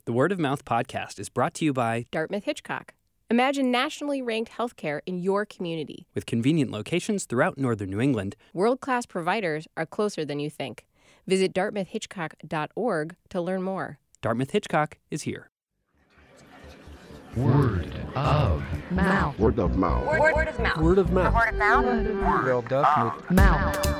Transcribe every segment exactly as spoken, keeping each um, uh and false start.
The Word of Mouth podcast is brought to you by Dartmouth Hitchcock. Imagine nationally ranked healthcare in your community. With convenient locations throughout northern New England, world-class providers are closer than you think. Visit dartmouth hitchcock dot org to learn more. Dartmouth Hitchcock is here. Word of mouth. Word of mouth. Word, word of mouth. Word of mouth. Word of mouth. Word of mouth. Mouth.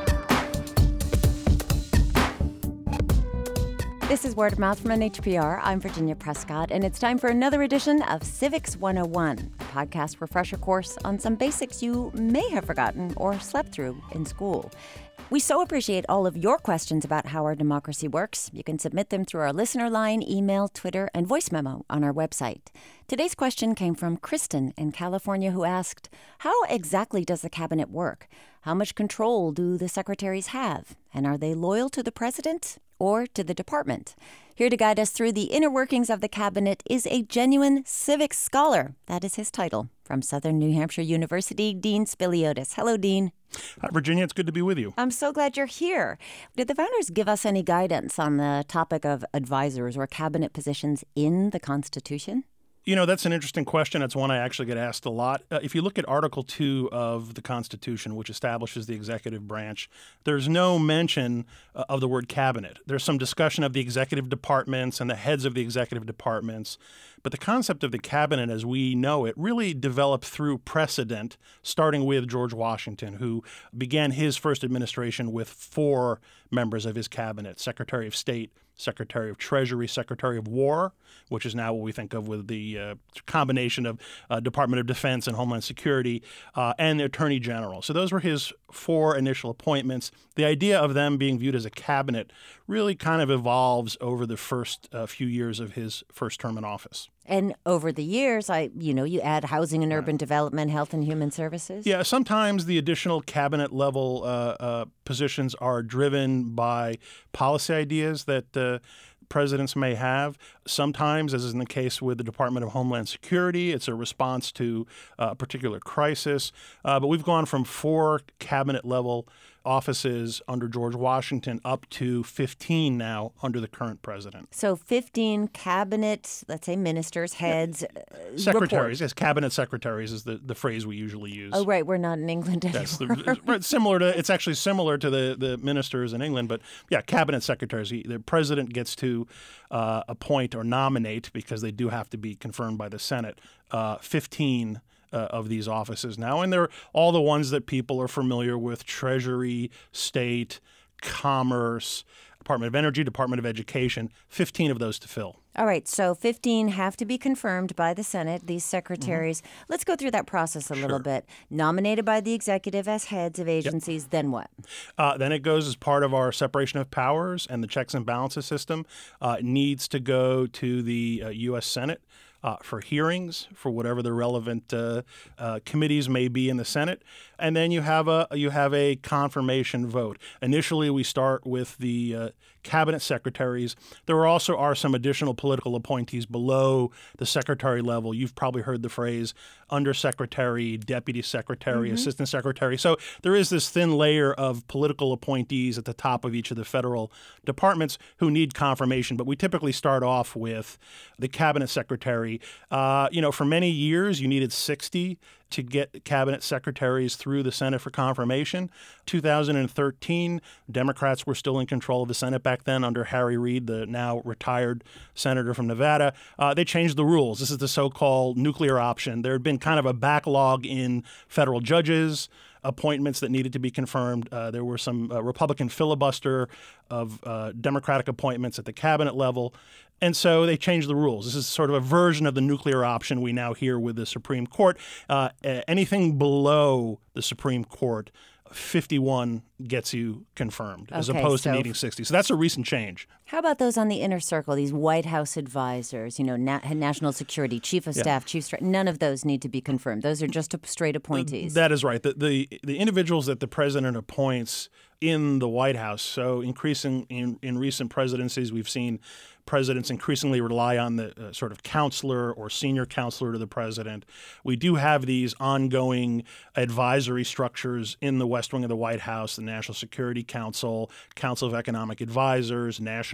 This is Word of Mouth from N H P R. I'm Virginia Prescott, and it's time for another edition of Civics one oh one, a podcast refresher course on some basics you may have forgotten or slept through in school. We so appreciate all of your questions about how our democracy works. You can submit them through our listener line, email, Twitter, and voice memo on our website. Today's question came from Kristen in California, who asked, how exactly does the cabinet work? How much control do the secretaries have? And are they loyal to the president or to the department? Here to guide us through the inner workings of the cabinet is a genuine civics scholar. That is his title. From Southern New Hampshire University, Dean Spiliotis. Hello, Dean. Hi, Virginia. It's good to be with you. I'm so glad you're here. Did the founders give us any guidance on the topic of advisors or cabinet positions in the Constitution? You know, that's an interesting question. It's one I actually get asked a lot. Uh, if you look at Article two of the Constitution, which establishes the executive branch, there's no mention uh, of the word cabinet. There's some discussion of the executive departments and the heads of the executive departments. But the concept of the cabinet as we know it really developed through precedent, starting with George Washington, who began his first administration with four members of his cabinet: Secretary of State, Secretary of Treasury, Secretary of War, which is now what we think of with the uh, combination of uh, Department of Defense and Homeland Security, uh, and the Attorney General. So those were his four initial appointments. The idea of them being viewed as a cabinet really kind of evolves over the first uh, few years of his first term in office. And over the years, I, you know, you add housing and urban right. development, health and human services. Yeah, sometimes the additional cabinet level uh, uh, positions are driven by policy ideas that uh, presidents may have. Sometimes, as is in the case with the Department of Homeland Security, it's a response to a particular crisis. Uh, but we've gone from four cabinet level offices under George Washington up to fifteen now under the current president. So fifteen cabinet, let's say ministers, heads, uh, secretaries. report. Yes, cabinet secretaries is the, the phrase we usually use. Oh, right. We're not in England anymore. That's the, right, similar to, it's actually similar to the, the ministers in England, but yeah, cabinet secretaries. The president gets to uh, appoint or nominate, because they do have to be confirmed by the Senate, uh, fifteen Uh, of these offices now. And they're all the ones that people are familiar with: Treasury, State, Commerce, Department of Energy, Department of Education, fifteen of those to fill. All right, so fifteen have to be confirmed by the Senate, these secretaries. Mm-hmm. Let's go through that process a sure. little bit. Nominated by the executive as heads of agencies, yep. Then what? Uh, then it goes as part of our separation of powers and the checks and balances system. Uh, it needs to go to the uh, U S Senate Uh, for hearings, for whatever the relevant uh, uh, committees may be in the Senate, and then you have a you have a confirmation vote. Initially, we start with the uh, cabinet secretaries. There are also are some additional political appointees below the secretary level. You've probably heard the phrase undersecretary, deputy secretary, mm-hmm. assistant secretary. So there is this thin layer of political appointees at the top of each of the federal departments who need confirmation. But we typically start off with the cabinet secretary. Uh, you know, for many years, you needed sixty to get cabinet secretaries through the Senate for confirmation. two thousand thirteen, Democrats were still in control of the Senate back then under Harry Reid, the now retired senator from Nevada. Uh, they changed the rules. This is the so-called nuclear option. There had been kind of a backlog in federal judges, appointments that needed to be confirmed. Uh, there were some uh, Republican filibuster of uh, Democratic appointments at the cabinet level. And so they changed the rules. This is sort of a version of the nuclear option we now hear with the Supreme Court. Uh, anything below the Supreme Court, fifty-one gets you confirmed, as okay, opposed so to needing sixty. So that's a recent change. How about those on the inner circle, these White House advisors, you know, na- national security, chief of yeah. staff, chief strat- none of those need to be confirmed. Those are just straight appointees. That is right. The, the the individuals that the president appoints in the White House, so increasing in, in recent presidencies, we've seen presidents increasingly rely on the uh, sort of counselor or senior counselor to the president. We do have these ongoing advisory structures in the West Wing of the White House, the National Security Council, Council of Economic Advisors, National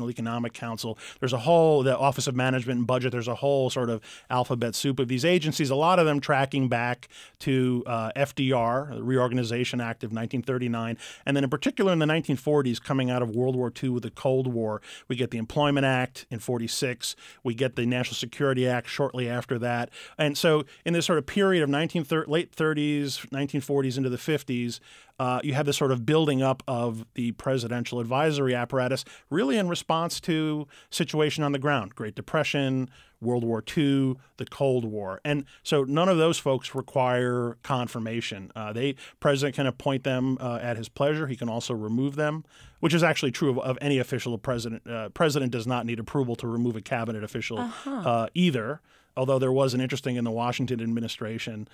National Economic Council. There's a whole, the Office of Management and Budget, there's a whole sort of alphabet soup of these agencies, a lot of them tracking back to uh, F D R, the Reorganization Act of nineteen thirty-nine, and then in particular in the nineteen forties, coming out of World War Two with the Cold War, we get the Employment Act in forty-six, we get the National Security Act shortly after that. And so in this sort of period of nineteen thirty, late thirties, nineteen forties into the fifties, uh, you have this sort of building up of the presidential advisory apparatus, really in response to situation on the ground, Great Depression, World War Two, the Cold War. And so none of those folks require confirmation. Uh, they president can appoint them uh, at his pleasure. He can also remove them, which is actually true of, of any official. President uh, president does not need approval to remove a cabinet official uh-huh. uh, either. Although there was an interesting in the Washington administration,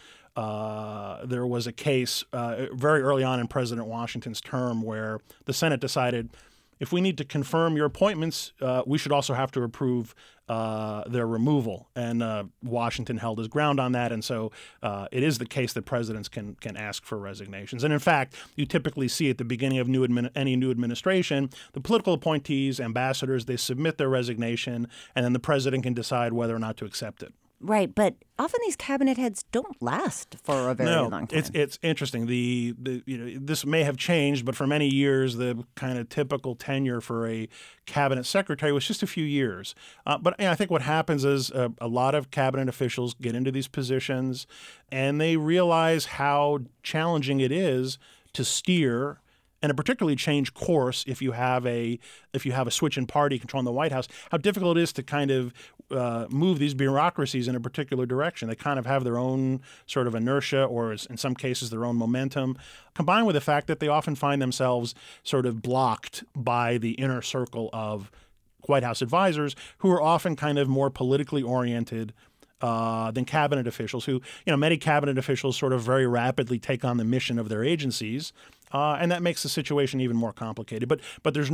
uh, there was a case uh, very early on in President Washington's term where the Senate decided, if we need to confirm your appointments, uh, we should also have to approve uh, their removal. And uh, Washington held his ground on that. And so uh, it is the case that presidents can can ask for resignations. And in fact, you typically see at the beginning of new admin- any new administration, the political appointees, ambassadors, they submit their resignation, and then the president can decide whether or not to accept it. Right, but often these cabinet heads don't last for a very no, long time. It's it's interesting. The the you know this may have changed, but for many years the kind of typical tenure for a cabinet secretary was just a few years. Uh, but you know, I think what happens is a, a lot of cabinet officials get into these positions, and they realize how challenging it is to steer and to particularly change course if you have a if you have a switch in party controlling the White House, how difficult it is to kind of uh, move these bureaucracies in a particular direction. They kind of have their own sort of inertia, or in some cases their own momentum, combined with the fact that they often find themselves sort of blocked by the inner circle of White House advisors, who are often kind of more politically oriented Uh, than cabinet officials who, you know, many cabinet officials sort of very rapidly take on the mission of their agencies. Uh, and that makes the situation even more complicated. But but there's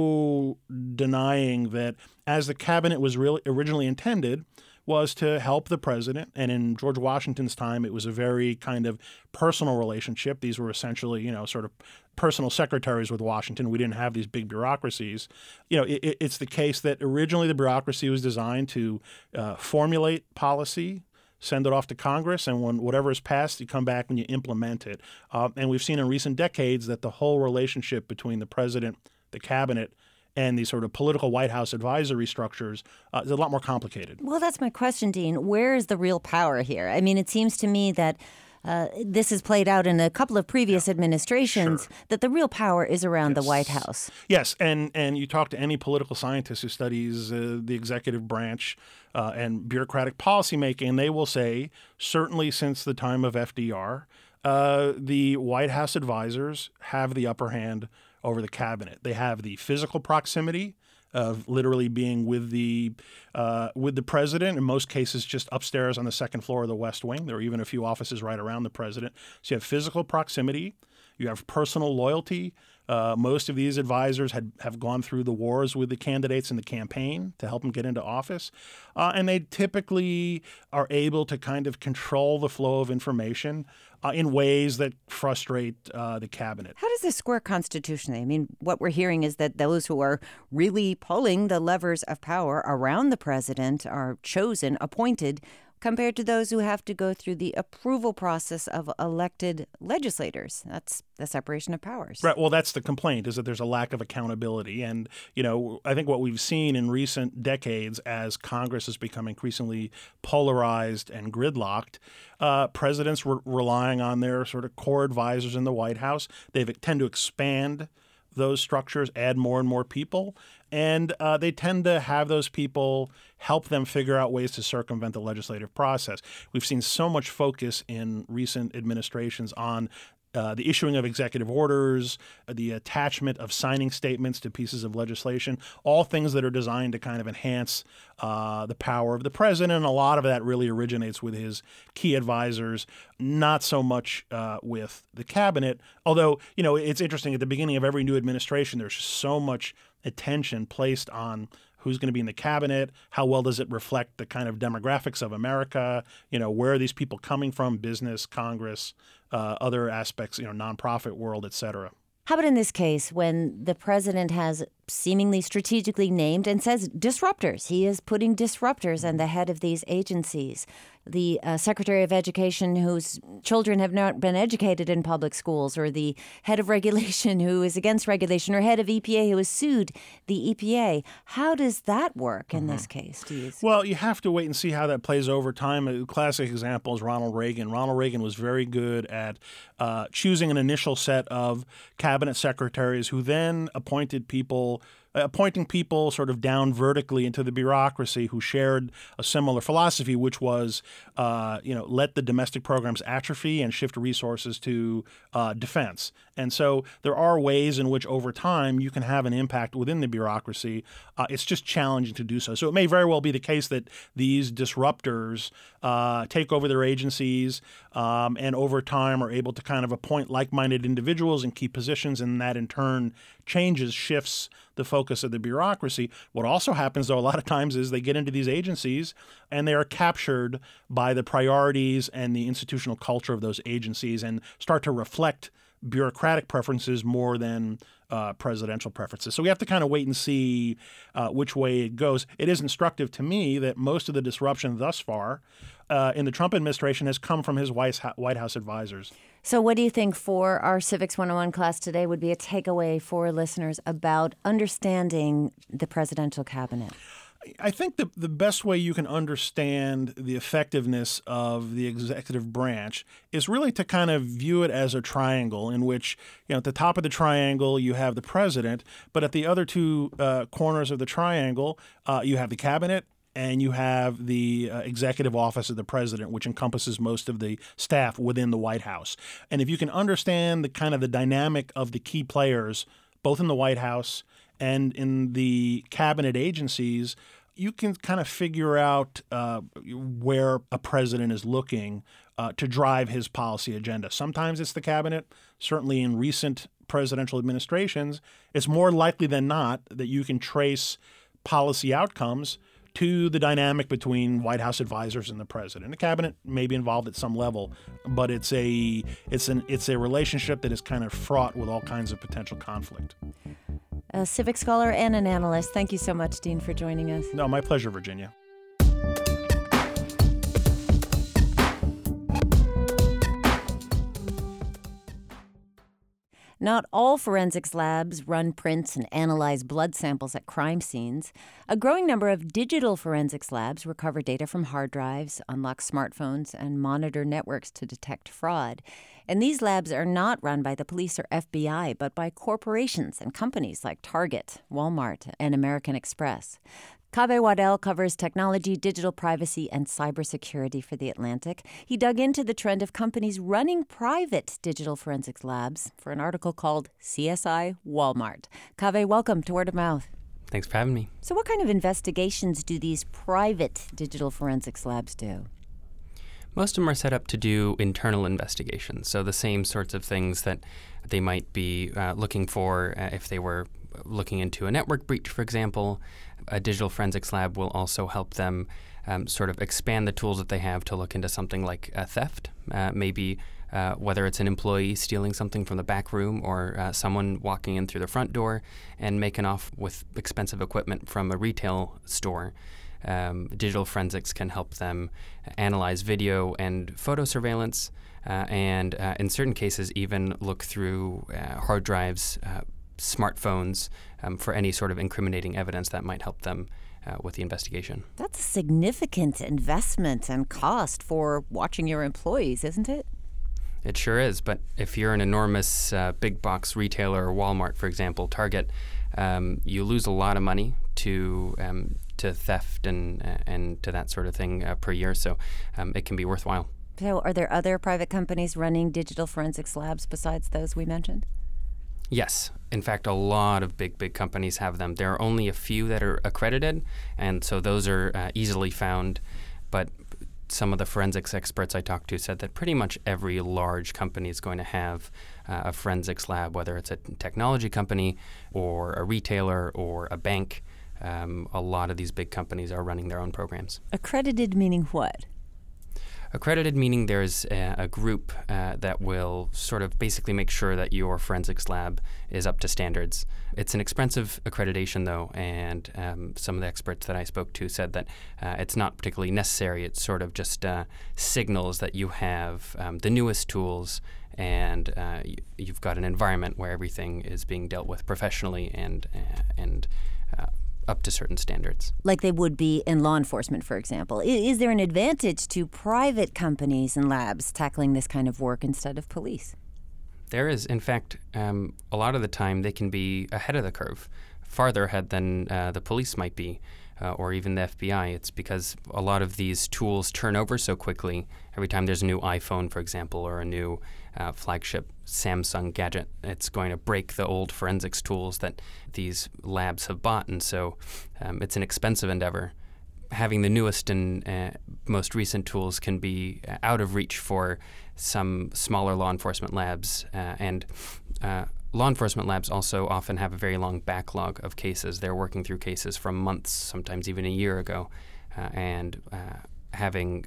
no denying that as the cabinet was really originally intended, was to help the president. And in George Washington's time, it was a very kind of personal relationship. These were essentially, you know, sort of personal secretaries with Washington. We didn't have these big bureaucracies. You know, it, it's the case that originally the bureaucracy was designed to uh, formulate policy, send it off to Congress, and when whatever is passed, you come back and you implement it. Uh, and we've seen in recent decades that the whole relationship between the president, the cabinet, and these sort of political White House advisory structures uh, is a lot more complicated. Well, that's my question, Dean. Where is the real power here? I mean, it seems to me that uh, this has played out in a couple of previous yeah. administrations, sure. that the real power is around yes. the White House. Yes, and, and you talk to any political scientist who studies uh, the executive branch uh, and bureaucratic policymaking, and they will say, certainly since the time of F D R, uh, the White House advisors have the upper hand over the cabinet. They have the physical proximity of literally being with the uh, with the president, in most cases just upstairs on the second floor of the West Wing. There are even a few offices right around the president. So you have physical proximity. You have personal loyalty. Uh, most of these advisors had, have gone through the wars with the candidates in the campaign to help them get into office. Uh, and they typically are able to kind of control the flow of information uh, in ways that frustrate uh, the cabinet. How does this square constitutionally? I mean, what we're hearing is that those who are really pulling the levers of power around the president are chosen, appointed, compared to those who have to go through the approval process of elected legislators. That's the separation of powers. Right. Well, that's the complaint, is that there's a lack of accountability. And, you know, I think what we've seen in recent decades as Congress has become increasingly polarized and gridlocked, uh, presidents were relying on their sort of core advisors in the White House. They tend to expand those structures, add more and more people, and uh, they tend to have those people help them figure out ways to circumvent the legislative process. We've seen so much focus in recent administrations on uh, the issuing of executive orders, the attachment of signing statements to pieces of legislation, all things that are designed to kind of enhance uh, the power of the president. And a lot of that really originates with his key advisors, not so much uh, with the cabinet. Although, you know, it's interesting, at the beginning of every new administration, there's so much attention placed on who's going to be in the cabinet, how well does it reflect the kind of demographics of America, you know, where are these people coming from, business, Congress, uh, other aspects, you know, nonprofit world, et cetera. How about in this case when the president has seemingly strategically named and says disruptors. He is putting disruptors at the head of these agencies. The uh, Secretary of Education whose children have not been educated in public schools, or the head of regulation who is against regulation, or head of E P A who has sued the E P A. How does that work in mm-hmm. this case, do you? Well, you have to wait and see how that plays over time. A classic example is Ronald Reagan. Ronald Reagan was very good at uh, choosing an initial set of cabinet secretaries who then appointed people appointing people sort of down vertically into the bureaucracy who shared a similar philosophy, which was, uh, you know, let the domestic programs atrophy and shift resources to uh, defense. And so there are ways in which over time you can have an impact within the bureaucracy. Uh, it's just challenging to do so. So it may very well be the case that these disruptors uh, take over their agencies um, and over time are able to kind of appoint like-minded individuals in key positions, and that in turn changes, shifts the focus of the bureaucracy. What also happens, though, a lot of times is they get into these agencies and they are captured by the priorities and the institutional culture of those agencies and start to reflect bureaucratic preferences more than uh, presidential preferences. So we have to kind of wait and see uh, which way it goes. It is instructive to me that most of the disruption thus far uh, in the Trump administration has come from his White House advisors. So what do you think for our Civics one oh one class today would be a takeaway for listeners about understanding the presidential cabinet? I think the, the best way you can understand the effectiveness of the executive branch is really to kind of view it as a triangle in which, you know, at the top of the triangle you have the president, but at the other two uh, corners of the triangle uh, you have the cabinet, and you have the uh, executive office of the president, which encompasses most of the staff within the White House. And if you can understand the kind of the dynamic of the key players, both in the White House and in the cabinet agencies, you can kind of figure out uh, where a president is looking uh, to drive his policy agenda. Sometimes it's the cabinet. Certainly in recent presidential administrations, it's more likely than not that you can trace policy outcomes to the dynamic between White House advisors and the president. The cabinet may be involved at some level, but it's a it's an it's a relationship that is kind of fraught with all kinds of potential conflict. A civic scholar and an analyst. Thank you so much, Dean, for joining us. No, my pleasure, Virginia. Not all forensics labs run prints and analyze blood samples at crime scenes. A growing number of digital forensics labs recover data from hard drives, unlock smartphones, and monitor networks to detect fraud. And these labs are not run by the police or F B I, but by corporations and companies like Target, Walmart, and American Express. Kaveh Wadel covers technology, digital privacy, and cybersecurity for The Atlantic. He dug into the trend of companies running private digital forensics labs for an article called C S I Walmart. Kaveh, welcome to Word of Mouth. Thanks for having me. So what kind of investigations do these private digital forensics labs do? Most of them are set up to do internal investigations, so the same sorts of things that they might be uh, looking for uh, if they were looking into a network breach, for example. A digital forensics lab will also help them um, sort of expand the tools that they have to look into something like uh, theft, uh, maybe uh, whether it's an employee stealing something from the back room or uh, someone walking in through the front door and making off with expensive equipment from a retail store. Um, digital forensics can help them analyze video and photo surveillance uh, and uh, in certain cases even look through uh, hard drives, uh, smartphones um, for any sort of incriminating evidence that might help them uh, with the investigation. That's a significant investment and cost for watching your employees, isn't it? It sure is, but if you're an enormous uh, big box retailer or Walmart, for example, Target, um, you lose a lot of money to um, to theft and uh, and to that sort of thing uh, per year, so um, it can be worthwhile. So are there other private companies running digital forensics labs besides those we mentioned? Yes. In fact, a lot of big, big companies have them. There are only a few that are accredited, and so those are uh, easily found. But some of the forensics experts I talked to said that pretty much every large company is going to have uh, a forensics lab, whether it's a technology company or a retailer or a bank. Um, a lot of these big companies are running their own programs. Accredited meaning what? Accredited meaning there's a, a group uh, that will sort of basically make sure that your forensics lab is up to standards. It's an expensive accreditation, though, and um, some of the experts that I spoke to said that uh, it's not particularly necessary. It sort of just uh, signals that you have um, the newest tools and uh, y- you've got an environment where everything is being dealt with professionally and uh, and uh, up to certain standards. Like they would be in law enforcement, for example. I- Is there an advantage to private companies and labs tackling this kind of work instead of police? There is. In fact, um, a lot of the time they can be ahead of the curve, farther ahead than uh, the police might be, uh, or even the F B I. It's because a lot of these tools turn over so quickly. Every time there's a new iPhone, for example, or a new uh, flagship Samsung gadget, it's going to break the old forensics tools that these labs have bought. And so um, it's an expensive endeavor. Having the newest and uh, most recent tools can be uh, out of reach for some smaller law enforcement labs. Uh, and uh, law enforcement labs also often have a very long backlog of cases. They're working through cases from months, sometimes even a year ago. Uh, and uh, having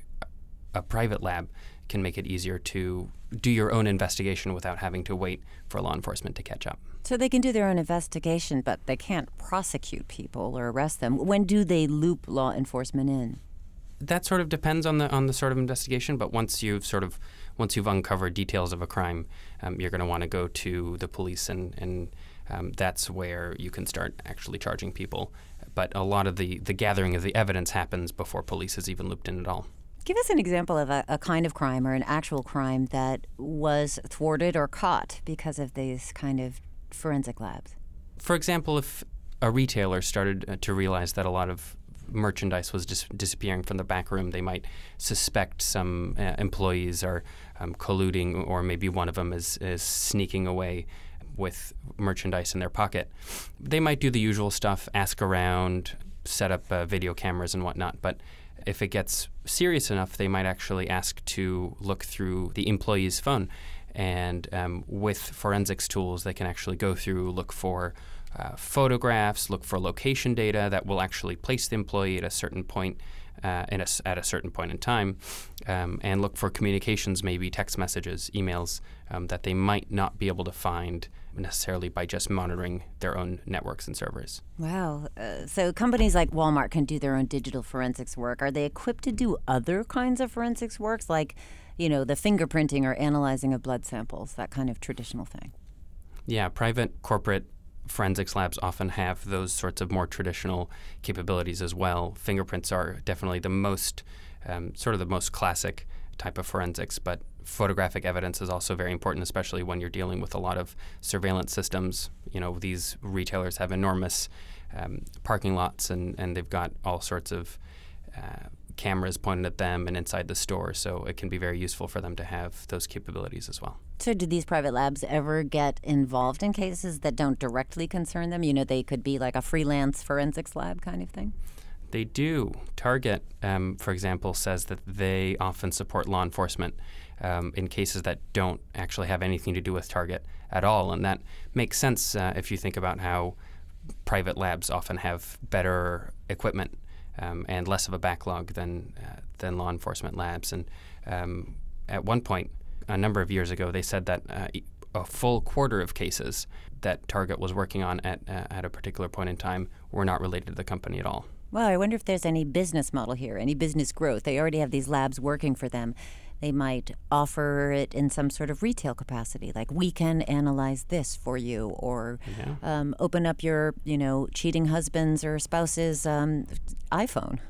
a private lab can make it easier to do your own investigation without having to wait for law enforcement to catch up. So they can do their own investigation, but they can't prosecute people or arrest them. When do they loop law enforcement in? That sort of depends on the on the sort of investigation. But once you've sort of once you've uncovered details of a crime, um, you're going to want to go to the police, and and um, that's where you can start actually charging people. But a lot of the the gathering of the evidence happens before police is even looped in at all. Give us an example of a, a kind of crime or an actual crime that was thwarted or caught because of these kind of forensic labs. For example, if a retailer started uh, to realize that a lot of merchandise was dis- disappearing from the back room, they might suspect some uh, employees are um, colluding, or maybe one of them is, is sneaking away with merchandise in their pocket. They might do the usual stuff, ask around, set up uh, video cameras and whatnot, but if it gets serious enough, they might actually ask to look through the employee's phone. And um, with forensics tools, they can actually go through, look for uh, photographs, look for location data that will actually place the employee at a certain point, uh, in a, at a certain point in time, um, and look for communications, maybe text messages, emails, um, that they might not be able to find necessarily by just monitoring their own networks and servers. Wow. Uh, so companies like Walmart can do their own digital forensics work. Are they equipped to do other kinds of forensics works, like, you know, the fingerprinting or analyzing of blood samples, that kind of traditional thing? Yeah, private corporate forensics labs often have those sorts of more traditional capabilities as well. Fingerprints are definitely the most, um, sort of the most classic type of forensics, but photographic evidence is also very important, especially when you're dealing with a lot of surveillance systems. You know, these retailers have enormous um, parking lots, and, and they've got all sorts of uh, cameras pointed at them and inside the store, so it can be very useful for them to have those capabilities as well. So do these private labs ever get involved in cases that don't directly concern them? You know, they could be like a freelance forensics lab kind of thing? They do. Target, um, for example, says that they often support law enforcement um, in cases that don't actually have anything to do with Target at all. And that makes sense uh, if you think about how private labs often have better equipment um, and less of a backlog than, uh, than law enforcement labs. And um, at one point, a number of years ago, they said that uh, a full quarter of cases that Target was working on at, uh, at a particular point in time were not related to the company at all. Well, I wonder if there's any business model here, any business growth. They already have these labs working for them. They might offer it in some sort of retail capacity, like we can analyze this for you, or Yeah. um, open up your, you know, cheating husband's or spouse's um, iPhone.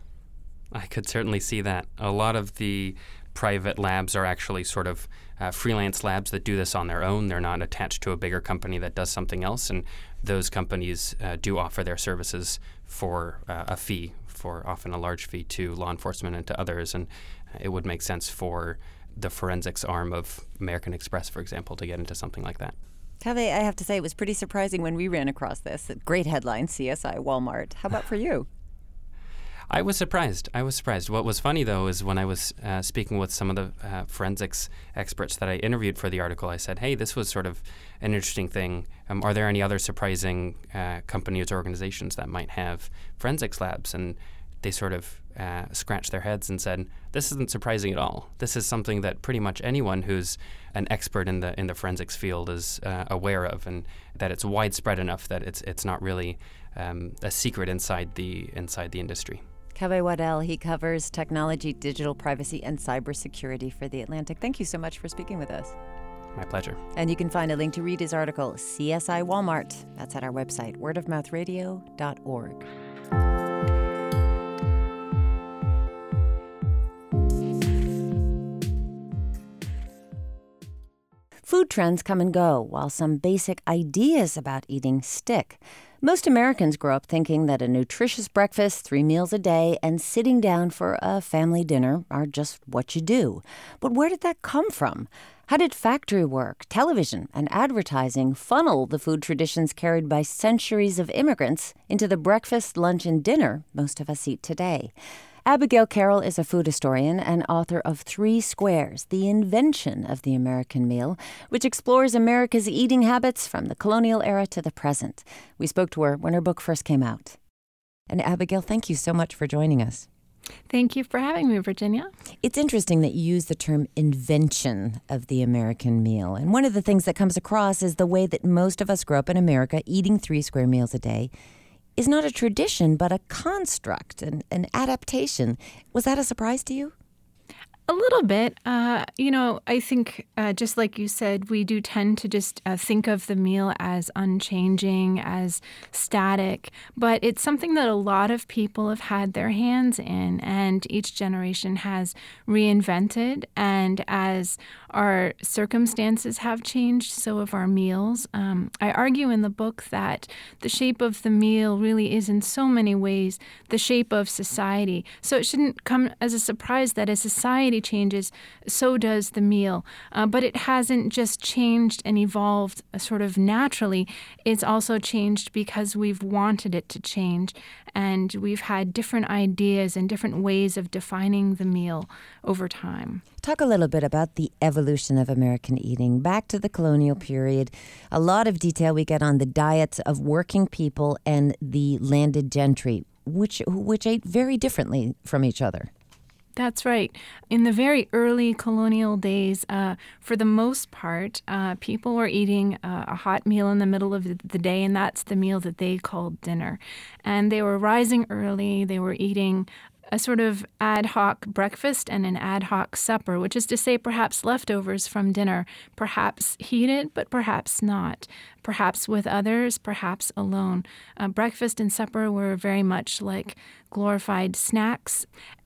I could certainly see that. A lot of the private labs are actually sort of uh, freelance labs that do this on their own. They're not attached to a bigger company that does something else, and those companies uh, do offer their services for uh, a fee, for often a large fee to law enforcement and to others, and it would make sense for the forensics arm of American Express, for example, to get into something like that. Kaveh, I have to say, it was pretty surprising when we ran across this. Great headline, C S I Walmart. How about for you? I was surprised. I was surprised. What was funny, though, is when I was uh, speaking with some of the uh, forensics experts that I interviewed for the article, I said, hey, this was sort of an interesting thing. Um, are there any other surprising uh, companies or organizations that might have forensics labs? And they sort of uh, scratched their heads and said, this isn't surprising at all. This is something that pretty much anyone who's an expert in the in the forensics field is uh, aware of, and that it's widespread enough that it's it's not really um, a secret inside the inside the industry. Kaveh Wadel, he covers technology, digital privacy, and cybersecurity for The Atlantic. Thank you so much for speaking with us. My pleasure. And you can find a link to read his article, C S I Walmart. That's at our website, word of mouth radio dot org. Food trends come and go, while some basic ideas about eating stick. Most Americans grow up thinking that a nutritious breakfast, three meals a day, and sitting down for a family dinner are just what you do. But where did that come from? How did factory work, television, and advertising funnel the food traditions carried by centuries of immigrants into the breakfast, lunch, and dinner most of us eat today? Abigail Carroll is a food historian and author of Three Squares, The Invention of the American Meal, which explores America's eating habits from the colonial era to the present. We spoke to her when her book first came out. And Abigail, thank you so much for joining us. Thank you for having me, Virginia. It's interesting that you use the term invention of the American meal. And one of the things that comes across is the way that most of us grow up in America eating three square meals a day is not a tradition, but a construct, an, an adaptation. Was that a surprise to you? A little bit. Uh, you know, I think uh, just like you said, we do tend to just uh, think of the meal as unchanging, as static, but it's something that a lot of people have had their hands in, and each generation has reinvented. And as our circumstances have changed, so have our meals. Um, I argue in the book that the shape of the meal really is in so many ways the shape of society. So it shouldn't come as a surprise that as society changes, so does the meal. Uh, but it hasn't just changed and evolved uh, sort of naturally. It's also changed because we've wanted it to change. And we've had different ideas and different ways of defining the meal over time. Talk a little bit about the evolution of American eating back to the colonial period. A lot of detail we get on the diets of working people and the landed gentry, which which ate very differently from each other. That's right. In the very early colonial days, uh, for the most part, uh, people were eating uh, a hot meal in the middle of the day, and that's the meal that they called dinner. And they were rising early. They were eating a sort of ad hoc breakfast and an ad hoc supper, which is to say perhaps leftovers from dinner, perhaps heated, but perhaps not, perhaps with others, perhaps alone. Uh, breakfast and supper were very much like glorified snacks,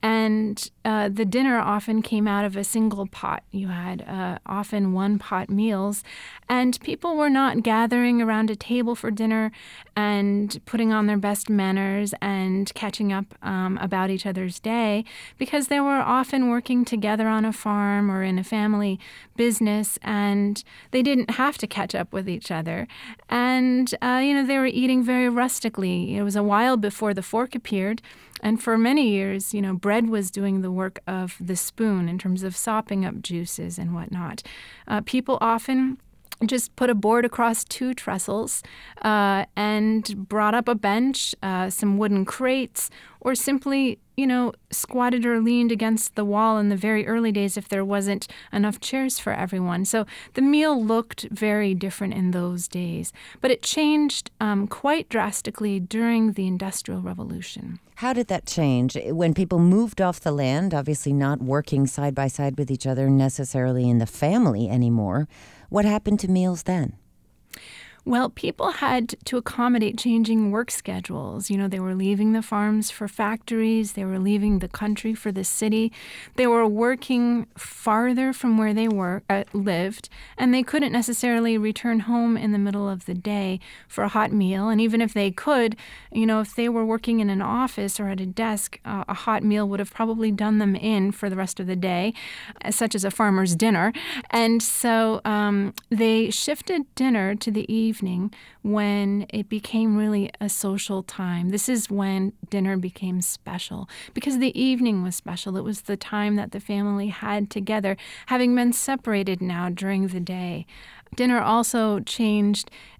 and uh, the dinner often came out of a single pot. You had uh, often one-pot meals, and people were not gathering around a table for dinner and putting on their best manners and catching up um, about each other's day, because they were often working together on a farm or in a family business, and they didn't have to catch up with each other. And, uh, you know, they were eating very rustically. It was a while before the fork appeared. And for many years, you know, bread was doing the work of the spoon in terms of sopping up juices and whatnot. Uh, people often just put a board across two trestles uh, and brought up a bench, uh, some wooden crates, or simply, you know, squatted or leaned against the wall in the very early days if there wasn't enough chairs for everyone. So the meal looked very different in those days. But it changed um, quite drastically during the Industrial Revolution. How did that change? When people moved off the land, obviously not working side by side with each other necessarily in the family anymore, what happened to meals then? Well, people had to accommodate changing work schedules. You know, they were leaving the farms for factories. They were leaving the country for the city. They were working farther from where they were uh, lived, and they couldn't necessarily return home in the middle of the day for a hot meal. And even if they could, you know, if they were working in an office or at a desk, uh, a hot meal would have probably done them in for the rest of the day, such as a farmer's dinner. And so um, they shifted dinner to the evening. Evening when it became really a social time. This is when dinner became special because the evening was special. It was the time that the family had together, having been separated now during the day. Dinner also changed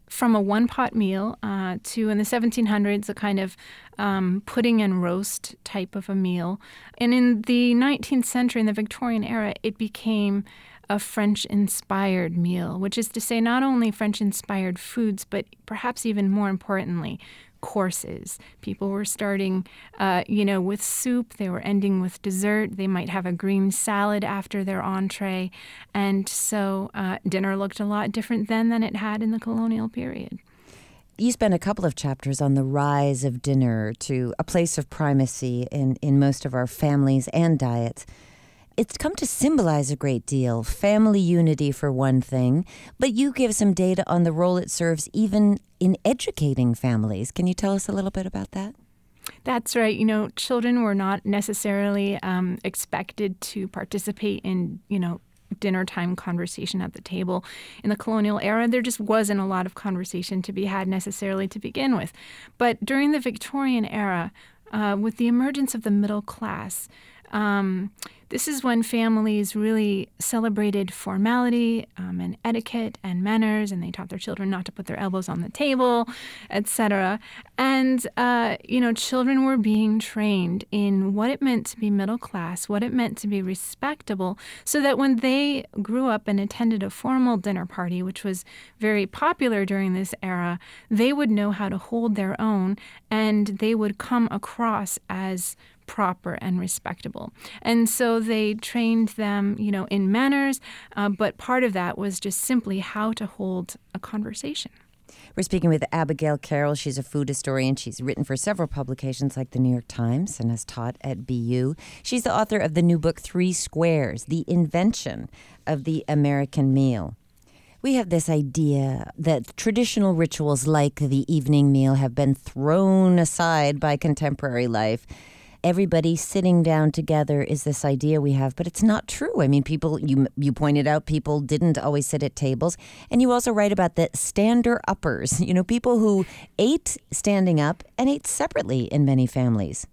from a one-pot meal uh, to, in the seventeen hundreds, a kind of um, pudding and roast type of a meal. And in the nineteenth century, in the Victorian era, it became a French-inspired meal, which is to say not only French-inspired foods, but perhaps even more importantly, courses. People were starting, uh, you know, with soup. They were ending with dessert. They might have a green salad after their entree. And so uh, dinner looked a lot different then than it had in the colonial period. You spent a couple of chapters on the rise of dinner to a place of primacy in, in most of our families and diets. It's come to symbolize a great deal, family unity for one thing, but you give some data on the role it serves even in educating families. Can you tell us a little bit about that? That's right. You know, children were not necessarily um, expected to participate in, you know, dinner time conversation at the table. In the colonial era, there just wasn't a lot of conversation to be had necessarily to begin with. But during the Victorian era, uh, with the emergence of the middle class, um, this is when families really celebrated formality um, and etiquette and manners, and they taught their children not to put their elbows on the table, et cetera. And, uh, you know, children were being trained in what it meant to be middle class, what it meant to be respectable, so that when they grew up and attended a formal dinner party, which was very popular during this era, they would know how to hold their own, and they would come across as proper and respectable. And so they trained them, you know, in manners, uh, but part of that was just simply how to hold a conversation. We're speaking with Abigail Carroll. She's a food historian. She's written for several publications like the New York Times and has taught at B U. She's the author of the new book, Three Squares, The Invention of the American Meal. We have this idea that traditional rituals like the evening meal have been thrown aside by contemporary life. Everybody sitting down together is this idea we have, but it's not true. I mean, people, you you pointed out people didn't always sit at tables. And you also write about the stander-uppers, you know, people who ate standing up and ate separately in many families.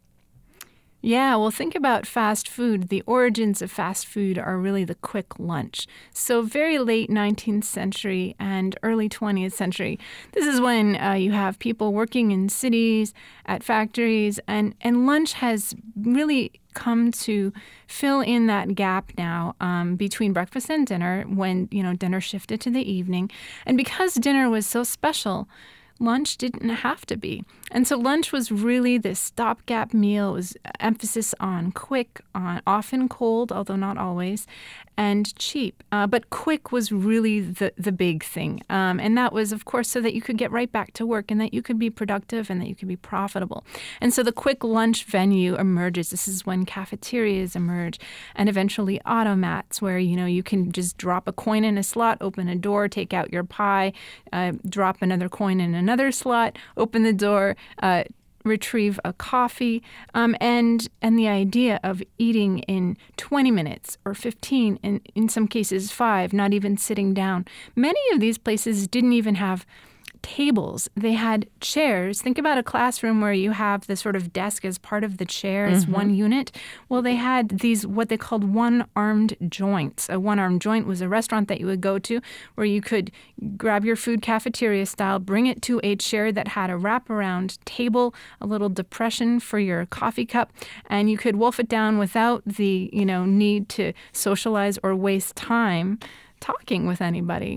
Yeah, well, think about fast food. The origins of fast food are really the quick lunch. So very late nineteenth century and early twentieth century, this is when uh, you have people working in cities, at factories, and, and lunch has really come to fill in that gap now um, between breakfast and dinner when, you know, dinner shifted to the evening. And because dinner was so special, lunch didn't have to be. And so lunch was really this stopgap meal. It was emphasis on quick, on often cold, although not always, and cheap. Uh, but quick was really the, the big thing. Um, and that was, of course, so that you could get right back to work and that you could be productive and that you could be profitable. And so the quick lunch venue emerges. This is when cafeterias emerge and eventually automats where, you know, you can just drop a coin in a slot, open a door, take out your pie, uh, drop another coin in another slot, open the door, uh, retrieve a coffee, um, and and the idea of eating in twenty minutes or fifteen, and in some cases five, not even sitting down. Many of these places didn't even have tables. They had chairs. Think about a classroom where you have the sort of desk as part of the chair as mm-hmm. one unit. Well, they had these what they called one-armed joints. A one-armed joint was a restaurant that you would go to where you could grab your food cafeteria style, bring it to a chair that had a wraparound table, a little depression for your coffee cup, and you could wolf it down without the, you know, need to socialize or waste time talking with anybody.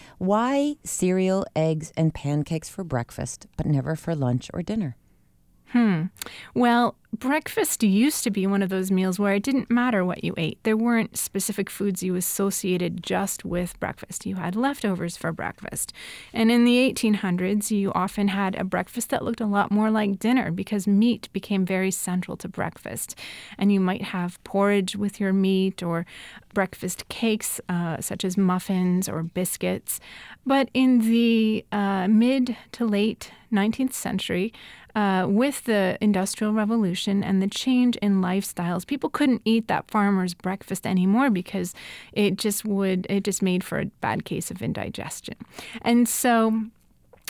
Why cereal, eggs, and pancakes for breakfast, but never for lunch or dinner? Hmm. Well, breakfast used to be one of those meals where it didn't matter what you ate. There weren't specific foods you associated just with breakfast. You had leftovers for breakfast. And in the eighteen hundreds, you often had a breakfast that looked a lot more like dinner because meat became very central to breakfast. And you might have porridge with your meat or breakfast cakes uh, such as muffins or biscuits. But in the uh, mid to late nineteenth century, Uh, with the Industrial Revolution and the change in lifestyles, people couldn't eat that farmer's breakfast anymore because it just would, it just made for a bad case of indigestion. And so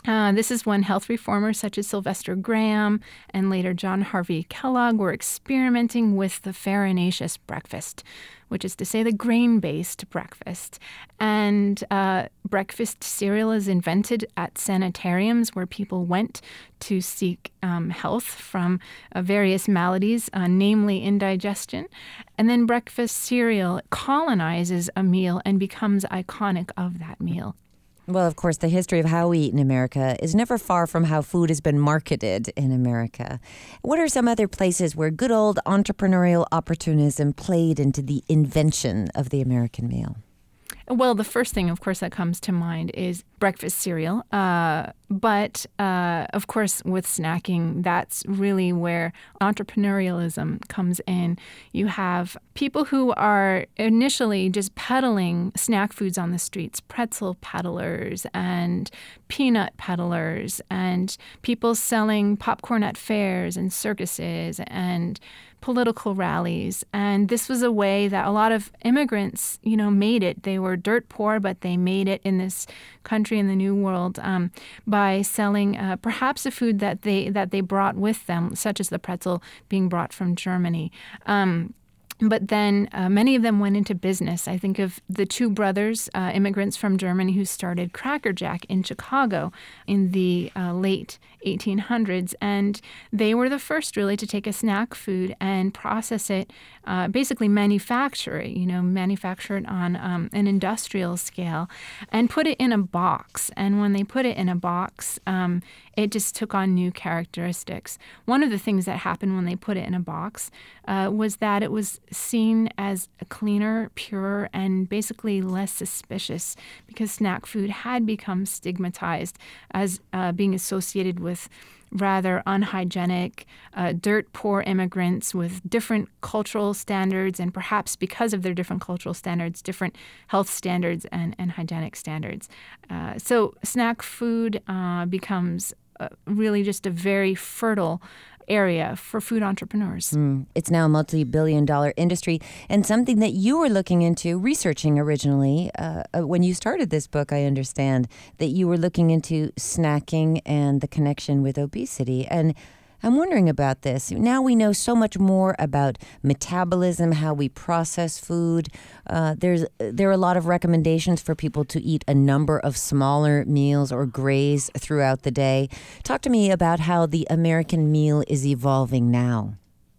Uh, this is when health reformers such as Sylvester Graham and later John Harvey Kellogg were experimenting with the farinaceous breakfast, which is to say the grain-based breakfast. And uh, breakfast cereal is invented at sanitariums where people went to seek um, health from uh, various maladies, uh, namely indigestion. And then breakfast cereal colonizes a meal and becomes iconic of that meal. Well, of course, the history of how we eat in America is never far from how food has been marketed in America. What are some other places where good old entrepreneurial opportunism played into the invention of the American meal? Well, the first thing, of course, that comes to mind is breakfast cereal. Uh, but, uh, of course, with snacking, that's really where entrepreneurialism comes in. You have people who are initially just peddling snack foods on the streets, pretzel peddlers and peanut peddlers, and people selling popcorn at fairs and circuses and political rallies. And this was a way that a lot of immigrants, you know, made it. They were dirt poor, but they made it in this country in the New World um, by selling uh, perhaps a food that they that they brought with them, such as the pretzel being brought from Germany. Um, But then uh, many of them went into business. I think of the two brothers, uh, immigrants from Germany, who started Cracker Jack in Chicago in the uh, late eighteen hundreds. And they were the first, really, to take a snack food and process it, uh, basically manufacture it, you know, manufacture it on um, an industrial scale and put it in a box. And when they put it in a box, um, it just took on new characteristics. One of the things that happened when they put it in a box uh, was that it was seen as a cleaner, purer, and basically less suspicious because snack food had become stigmatized as uh, being associated with rather unhygienic, uh, dirt-poor immigrants with different cultural standards and perhaps because of their different cultural standards, different health standards and, and hygienic standards. Uh, so snack food uh, becomes uh, really just a very fertile area for food entrepreneurs. Mm. It's now a multi-billion dollar industry and something that you were looking into, researching originally. Uh, when you started this book, I understand that you were looking into snacking and the connection with obesity. And I'm wondering about this. Now we know so much more about metabolism, how we process food. Uh, there's there are a lot of recommendations for people to eat a number of smaller meals or graze throughout the day. Talk to me about how the American meal is evolving now.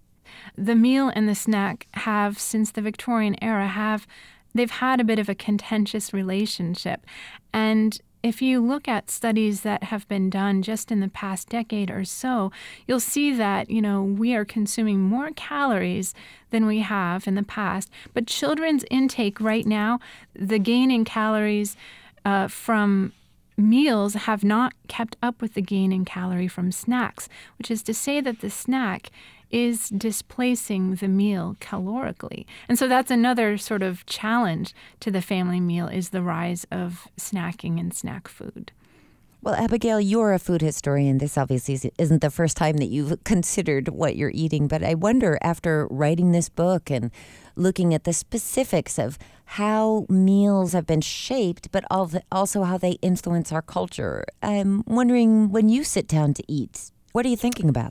The meal and the snack have, since the Victorian era, have they've had a bit of a contentious relationship. And if you look at studies that have been done just in the past decade or so, you'll see that, you know, we are consuming more calories than we have in the past. But children's intake right now, the gain in calories uh, from meals have not kept up with the gain in calorie from snacks, which is to say that the snack is displacing the meal calorically. And so that's another sort of challenge to the family meal is the rise of snacking and snack food. Well, Abigail, you're a food historian. This obviously isn't the first time that you've considered what you're eating, but I wonder, after writing this book and looking at the specifics of how meals have been shaped, but also how they influence our culture, I'm wondering, when you sit down to eat, what are you thinking about?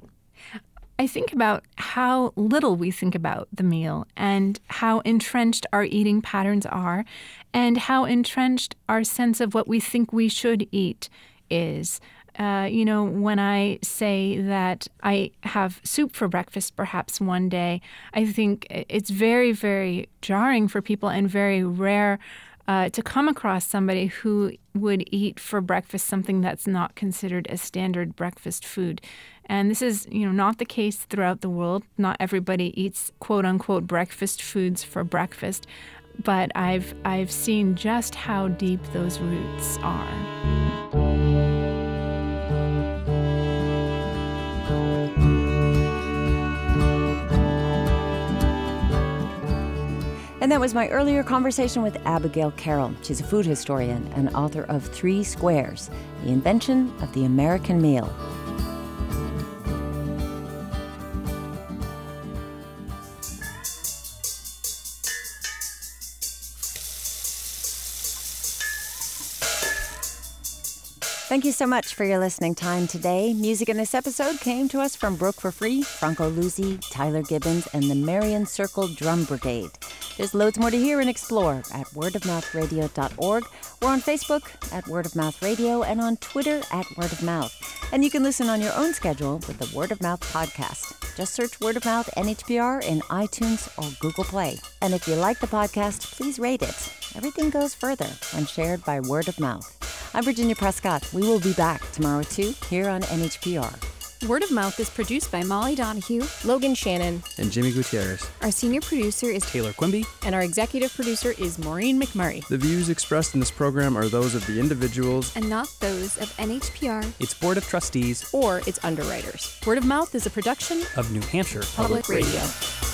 I think about how little we think about the meal and how entrenched our eating patterns are and how entrenched our sense of what we think we should eat is. Uh, you know, when I say that I have soup for breakfast perhaps one day, I think it's very, very jarring for people and very rare Uh, to come across somebody who would eat for breakfast something that's not considered a standard breakfast food. And this is, you know, not the case throughout the world. Not everybody eats quote-unquote breakfast foods for breakfast. But I've I've seen just how deep those roots are. And that was my earlier conversation with Abigail Carroll. She's a food historian and author of Three Squares, The Invention of the American Meal. Thank you so much for your listening time today. Music in this episode came to us from Broke for Free, Franco Luzzi, Tyler Gibbons, and the Marion Circle Drum Brigade. There's loads more to hear and explore at word of mouth radio dot org. We're on Facebook at Word of Mouth Radio and on Twitter at Word of Mouth. And you can listen on your own schedule with the Word of Mouth podcast. Just search Word of Mouth N H P R in iTunes or Google Play. And if you like the podcast, please rate it. Everything goes further when shared by word of mouth. I'm Virginia Prescott. We will be back tomorrow, too, here on N H P R. Word of Mouth is produced by Molly Donahue, Logan Shannon, And Jimmy Gutierrez. our senior producer is Taylor Quimby. and our executive producer is Maureen McMurray. The views expressed in this program are those of the individuals and not those of N H P R. Its Board of Trustees Or its underwriters. Word of Mouth is a production of New Hampshire Public Radio.